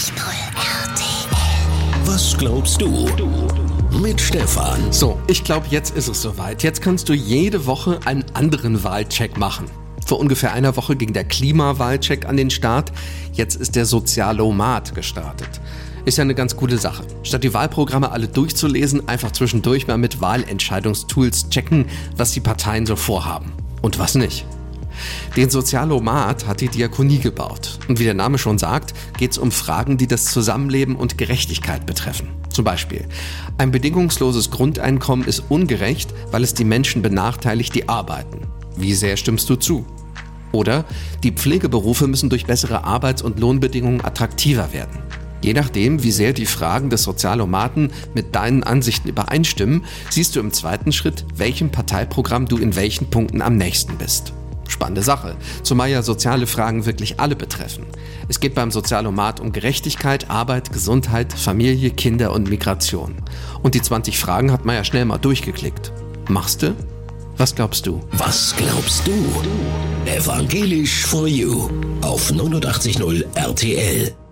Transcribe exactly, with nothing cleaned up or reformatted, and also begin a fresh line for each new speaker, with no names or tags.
R T L. Was glaubst du? Mit Stefan.
So, ich glaube, jetzt ist es soweit. Jetzt kannst du jede Woche einen anderen Wahlcheck machen. Vor ungefähr einer Woche ging der Klimawahlcheck an den Start. Jetzt ist der Sozialomat gestartet. Ist ja eine ganz coole Sache. Statt die Wahlprogramme alle durchzulesen, einfach zwischendurch mal mit Wahlentscheidungstools checken, was die Parteien so vorhaben und was nicht. Den Sozialomat hat die Diakonie gebaut. Und wie der Name schon sagt, geht es um Fragen, die das Zusammenleben und Gerechtigkeit betreffen. Zum Beispiel, ein bedingungsloses Grundeinkommen ist ungerecht, weil es die Menschen benachteiligt, die arbeiten. Wie sehr stimmst du zu? Oder, die Pflegeberufe müssen durch bessere Arbeits- und Lohnbedingungen attraktiver werden. Je nachdem, wie sehr die Fragen des Sozialomaten mit deinen Ansichten übereinstimmen, siehst du im zweiten Schritt, welchem Parteiprogramm du in welchen Punkten am nächsten bist. Spannende Sache, zumal ja soziale Fragen wirklich alle betreffen. Es geht beim Sozialomat um Gerechtigkeit, Arbeit, Gesundheit, Familie, Kinder und Migration. Und die zwanzig Fragen hat man ja schnell mal durchgeklickt. Machst du? Was glaubst du?
Was glaubst du? Evangelisch for You auf neunundachtzig Komma null R T L.